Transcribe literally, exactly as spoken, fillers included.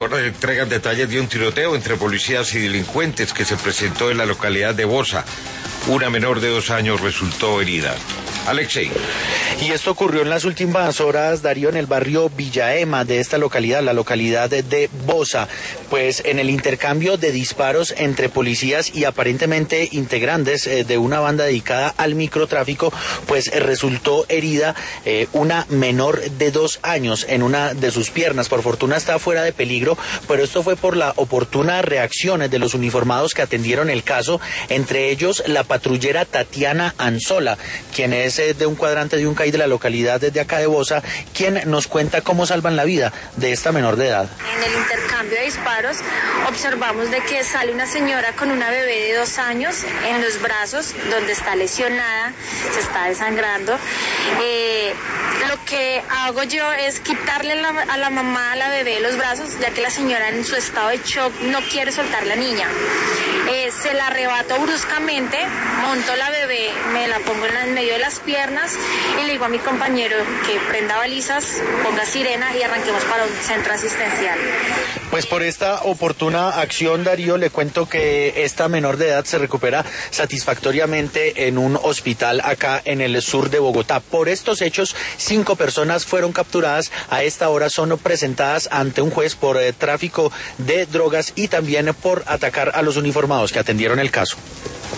Ahora entregan detalles de un tiroteo entre policías y delincuentes que se presentó en la localidad de Bosa. Una menor de dos años resultó herida. Alexei. Y esto ocurrió en las últimas horas, Darío, en el barrio Villaema de esta localidad, la localidad de Bosa. Pues en el intercambio de disparos entre policías y aparentemente integrantes eh, de una banda dedicada al microtráfico, pues eh, resultó herida eh, una menor de dos años en una de sus piernas. Por fortuna está fuera de peligro, pero esto fue por la oportuna reacción de los uniformados que atendieron el caso, entre ellos la patrullera Tatiana Anzola, quien es eh, de un cuadrante de un C A I de la localidad de acá de Bosa, quien nos cuenta cómo salvan la vida de esta menor de edad. En el intercambio de disparos observamos de que sale una señora con una bebé de dos años en los brazos, donde está lesionada, se está desangrando. Eh, lo que hago yo es quitarle la, a la mamá a la bebé de los brazos, ya que la señora en su estado de shock no quiere soltar la niña. Eh, se la arrebato bruscamente, monto la bebé, me la pongo en, la, en medio de las piernas y le digo a mi compañero que prenda balizas, ponga sirena y arranquemos para un centro asistencial. Pues por esta oportuna acción, Darío, le cuento que esta menor de edad se recupera satisfactoriamente en un hospital acá en el sur de Bogotá. Por estos hechos, cinco personas fueron capturadas. A esta hora son presentadas ante un juez por eh, tráfico de drogas y también por atacar a los uniformados que atendieron el caso.